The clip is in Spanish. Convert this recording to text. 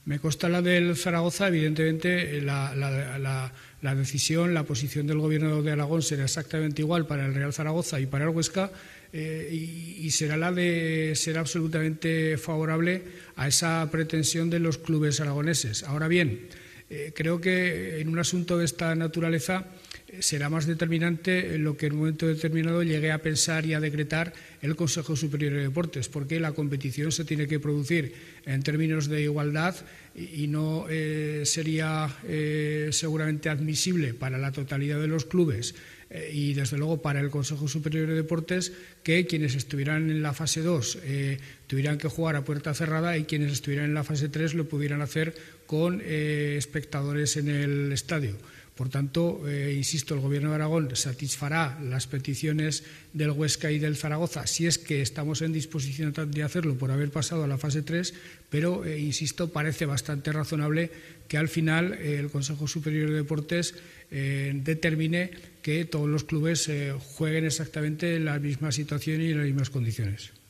Me consta la del Zaragoza. Evidentemente, la decisión, la posición del Gobierno de Aragón será exactamente igual para el Real Zaragoza y para el Huesca, y será será absolutamente favorable a esa pretensión de los clubes aragoneses. Ahora bien, creo que en un asunto de esta naturaleza será más determinante lo que en un momento determinado llegue a pensar y a decretar el Consejo Superior de Deportes, porque la competición se tiene que producir en términos de igualdad y no sería seguramente admisible para la totalidad de los clubes y desde luego para el Consejo Superior de Deportes que quienes estuvieran en la fase 2 tuvieran que jugar a puerta cerrada y quienes estuvieran en la fase 3 lo pudieran hacer con espectadores en el estadio. Por tanto, insisto, el Gobierno de Aragón satisfará las peticiones del Huesca y del Zaragoza si es que estamos en disposición de hacerlo por haber pasado a la fase 3, pero, insisto, parece bastante razonable que al final el Consejo Superior de Deportes determine que todos los clubes jueguen exactamente en la misma situación y en las mismas condiciones.